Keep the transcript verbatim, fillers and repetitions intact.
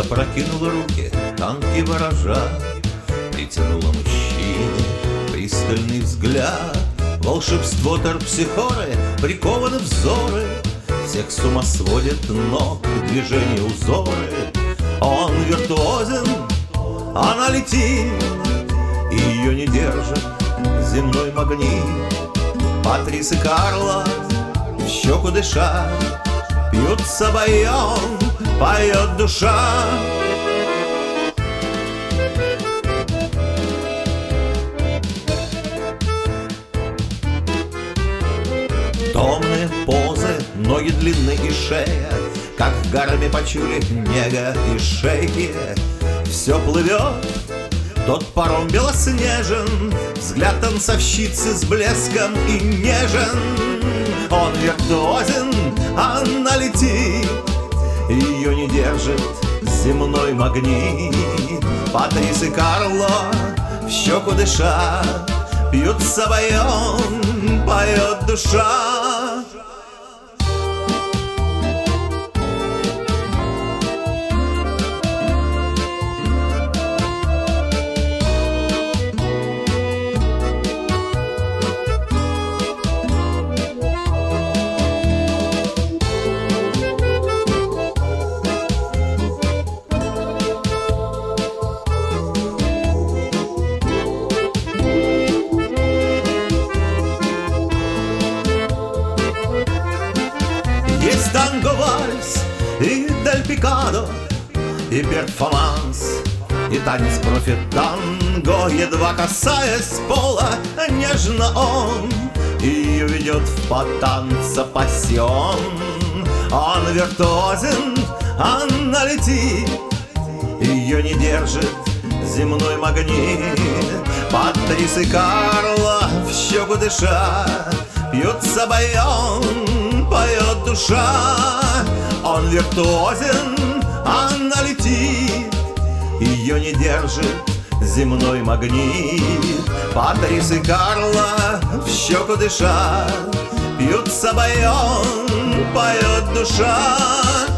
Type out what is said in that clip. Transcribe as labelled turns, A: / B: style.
A: запрокинула руки, танки ворожа, притянула мужчине пристальный взгляд. Волшебство терпсихоры, прикованы взоры, всех с ума сводит ног движения узоры. Он виртуозен, она летит, ее не держит земной магнит. Патрис и Карла в щеку дыша, пьют сабайон, поет душа. Томные позы, ноги длинные и шея, как в гарме почули нега и шейки. Все плывет, тот паром белоснежен, взгляд танцовщицы с блеском и нежен. Он виртуозен, она летит, ее не держит земной магнит. Патрис и Карло в щеку дыша, пьют сабайон, поет душа. Есть танго, вальс и дель пикадо, и перформанс, и танец профи-танго. Едва касаясь пола, нежно он ее ведет в потанца пассион. Он виртуозен, она летит, ее не держит земной магнит. Патрис и Карла в щеку дыша, пьют сабайон, поет душа. Он виртуозен, она летит, ее не держит земной магнит. Патрис и Карла в щеку дыша, пьют сабайон, поет душа.